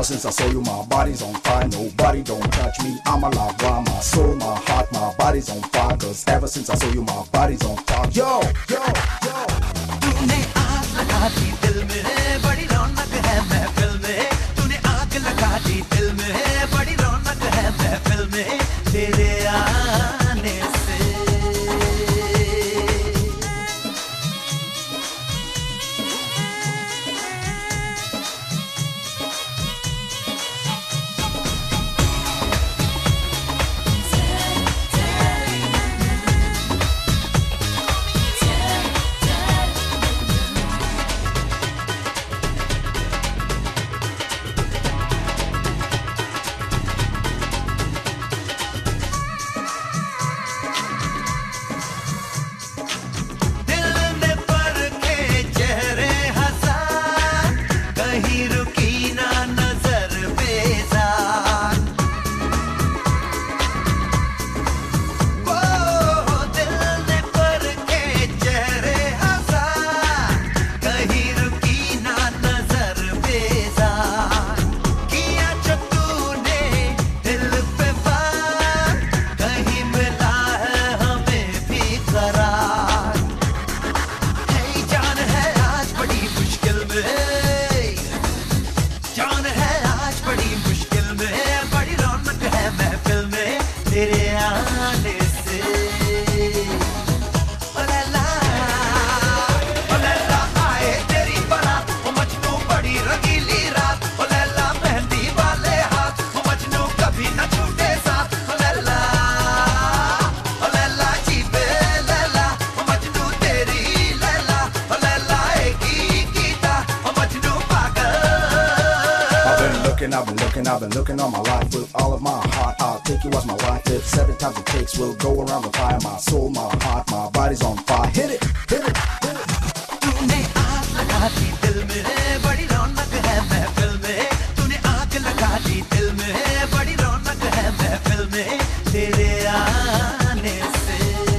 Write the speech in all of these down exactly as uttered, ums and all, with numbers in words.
Ever since I saw you, my body's on fire. Nobody don't touch me. I'm alive. Why my soul, my heart, my body's on fire. Cause ever since I saw you, my body's on fire. Yo, yo, yo. तूने आग लगा दी दिल में, बड़ी रौनक है महफिल में. तूने आग लगा दी दिल में, बड़ी रौनक है महफिल में. तेरे आने से I've been looking, I've been looking all my life with all of my heart. I'll take you as my wife. If seven times it takes, we'll go around the fire. My soul, my heart, my body's on fire. Hit it, hit it, hit it. तूने आग लगा दी दिल में, बड़ी रौनक है महफिल में. तूने आग लगा दी दिल में, बड़ी रौनक है महफिल में. तेरे आने से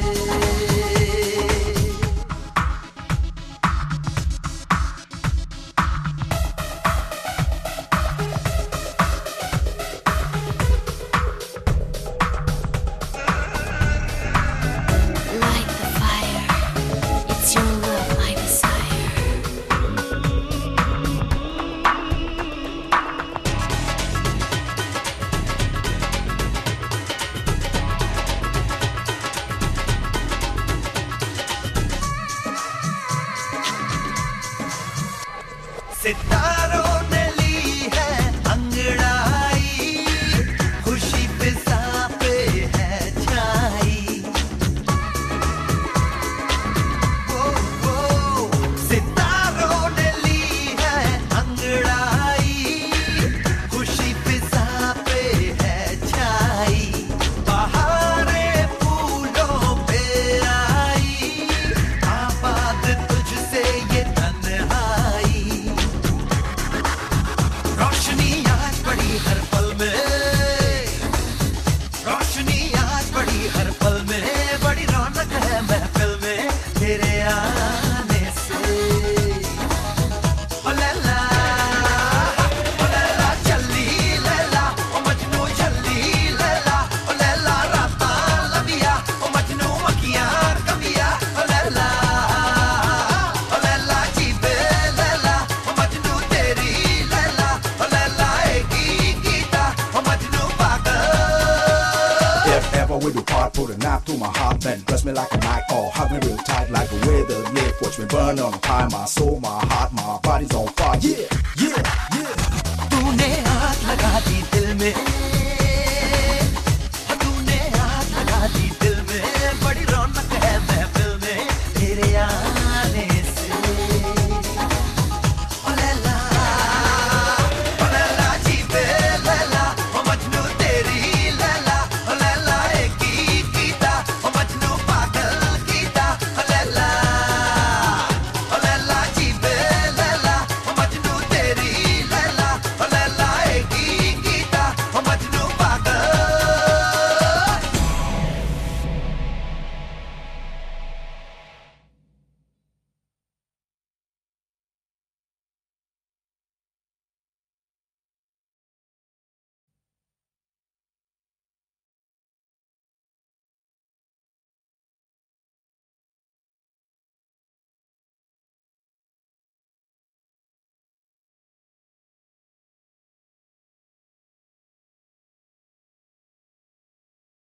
सितारों ने ली है अंगड़ाई, खुशी फिजा पे है छाई. वो वो सितारों ने ली है अंगड़ाई, खुशी फिजा पे है छाई. बहारें फूलों पे आई, आबाद तुझसे ये तन्हाई. रोशनी आज बड़ी हर पल में, रोशनी आज बड़ी हर पल में. बड़ी रौनक है महफिल में तेरे आने से. ओ लैला, ओ लैला चली लैला, ओ मजनू चली लैला. ओ लैला राता लंबिया, ओ मजनू अखियां कमिया. ओ लैला, ओ लैला जीबे लैला, ओ मजनू तेरी Laila. If ever we do part, put a knife to my heart, then dress me like a knight, or hug me real tight like a weather lift. Watch me burn on fire, my soul, my heart, my body's on fire.